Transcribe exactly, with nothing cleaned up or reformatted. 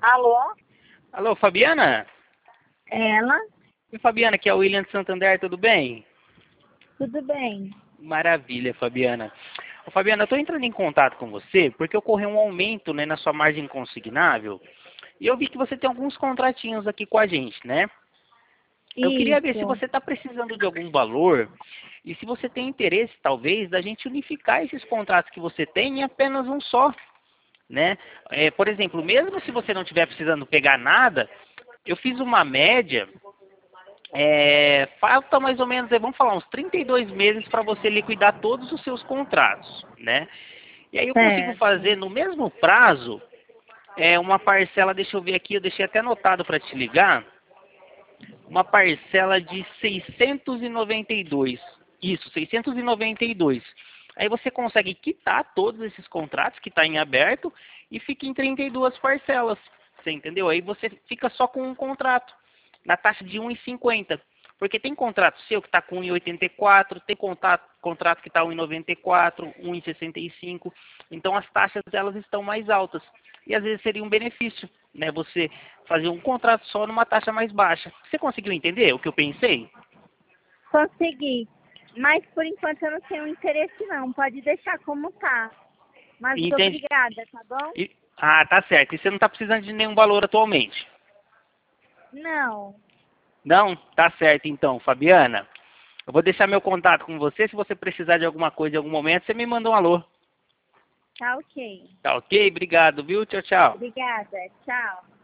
Alô? Alô, Fabiana? Ela? Oi, Fabiana, aqui é o William de Santander, tudo bem? Tudo bem? Maravilha, Fabiana. Ô, Fabiana, eu estou entrando em contato com você porque ocorreu um aumento, né, na sua margem consignável e eu vi que você tem alguns contratinhos aqui com a gente, né? Eu queria ver se Isso. você está precisando de algum valor e se você tem interesse, talvez, da gente unificar esses contratos que você tem em apenas um só, né? É, por exemplo, mesmo se você não estiver precisando pegar nada, eu fiz uma média. É, falta mais ou menos, é, vamos falar, uns trinta e dois meses para você liquidar todos os seus contratos, né? E aí eu consigo Certo. fazer no mesmo prazo, é, uma parcela, deixa eu ver aqui, eu deixei até anotado para te ligar, uma parcela de seiscentos e noventa e dois. Isso, seiscentos e noventa e dois. Aí você consegue quitar todos esses contratos que está em aberto e fica em trinta e duas parcelas. Você entendeu? Aí você fica só com um contrato, na taxa de um e cinquenta. Porque tem contrato seu que está com um e oitenta e quatro, tem contrato, contrato que está um e noventa e quatro, um e sessenta e cinco. Então as taxas elas estão mais altas. E às vezes seria um benefício, né? Você fazer um contrato só numa taxa mais baixa. Você conseguiu entender o que eu pensei? Consegui. Mas por enquanto eu não tenho interesse não. Pode deixar como tá. Mas muito Entende? obrigada, tá bom? E- ah, tá certo. E você não está precisando de nenhum valor atualmente? Não. Não? Tá certo então, Fabiana. Eu vou deixar meu contato com você. Se você precisar de alguma coisa em algum momento, você me manda um alô. Tá ok. Tá ok? Obrigado, viu? Tchau, tchau. Obrigada. Tchau.